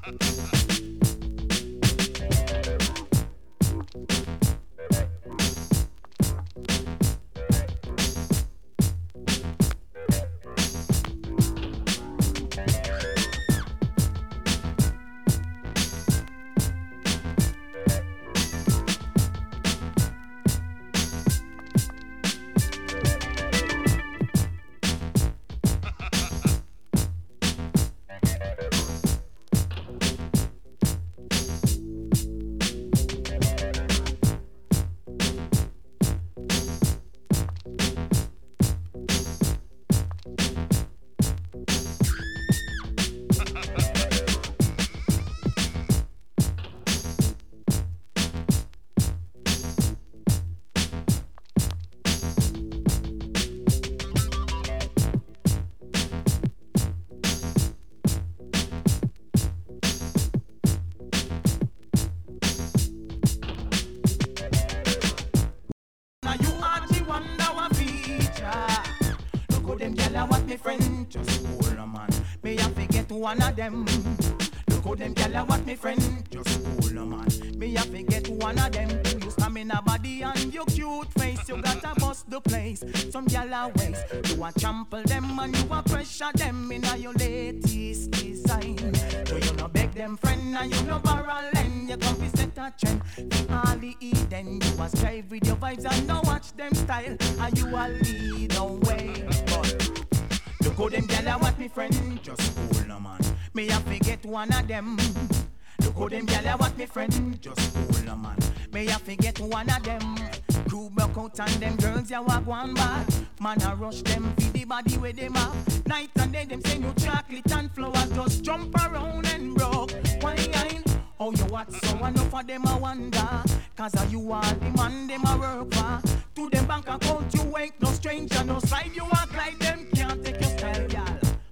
One of them. Look how them gyal what me friend. Just cool no man. Me a forget one of them. You stamina body and your cute face. You gotta bust the place. Some gyal a waste. You a trample them and you a pressure them in a your latest design. So you no beg them friend and you no borrow lend. You come fi set a trend. The early Eden. You a strive with your vibes and now watch them style. And you a lead the way. But look how them gyal what me friend. Just cool no man. Me a forget one of them. Look how them gyal what me friend. Just cool no man. Me a forget one of them. Crew broke out and them girls ya walk one back. Man a rush them for the body where them up. Night and day them say no chocolate and flour. Just jump around and broke. Wine. Oh you what so enough of them a wonder. Cause you are the man them a work for. To them bank account you ain't no stranger. No side